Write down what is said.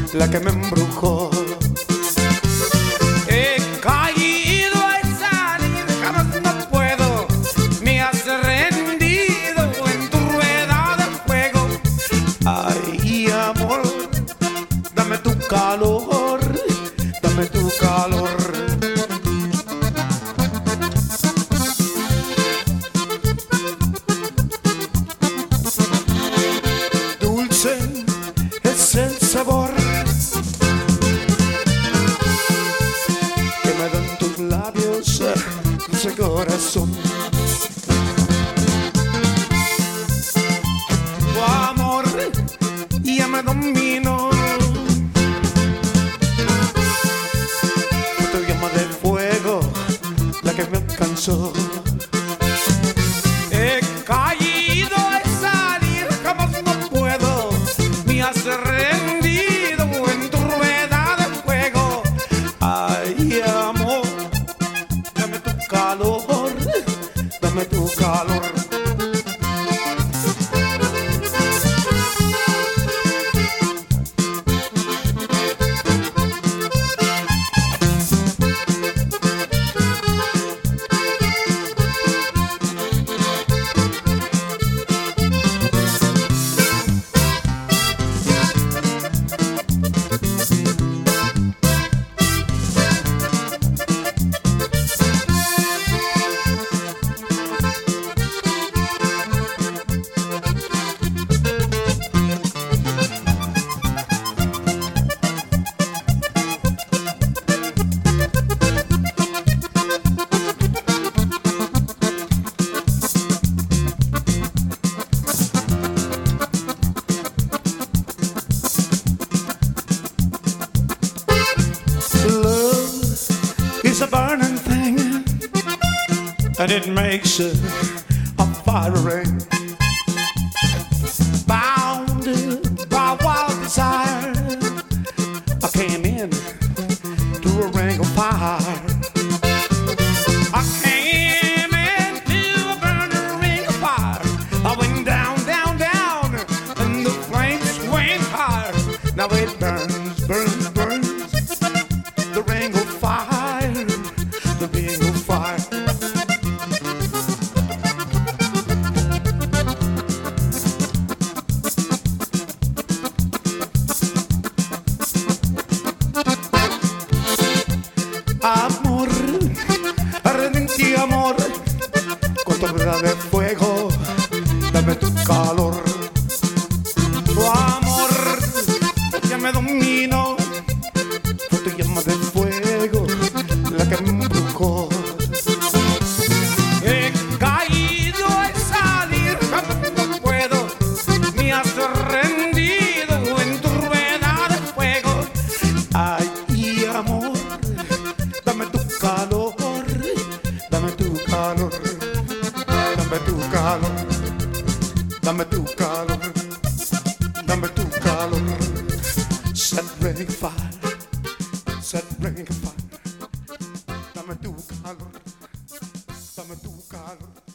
la que me embrujó. He caído a salir, jamás no puedo, me has rendido en tu rueda de fuego. Ay, amor, dame tu calor, dame tu calor. Dulce es el sabor que me dan tus labios, dulce corazón. Tu amor ya me dominó. Tu llama de fuego, la que me alcanzó. He caído a salir, jamás no puedo, me has rendido en tu rueda de fuego. Ay, amor, dame tu calor, dame tu calor. It's a burning thing, and it makes a fire ring. Bound by wild desire, I came in to a ring of fire. I came into a burning ring of fire. I went down, down, down, and the flames went higher. Now it burns, burns, burns. The ring of fire, the ring of fire. Amor, arde amor, con tu rueda de fuego, dame tu calor. Tu amor ya me dominó. Fue tu llama de fuego la que me embrujó. He caído a salir, jamás no puedo, me has rendido en tu rueda de fuego. Ay, amor, dame tu calor, dame tu calor, dame tu calor, dame tu calor, dame tu calor. Set ring of fire, set ring of fire. Dame tu calor, dame tu calor.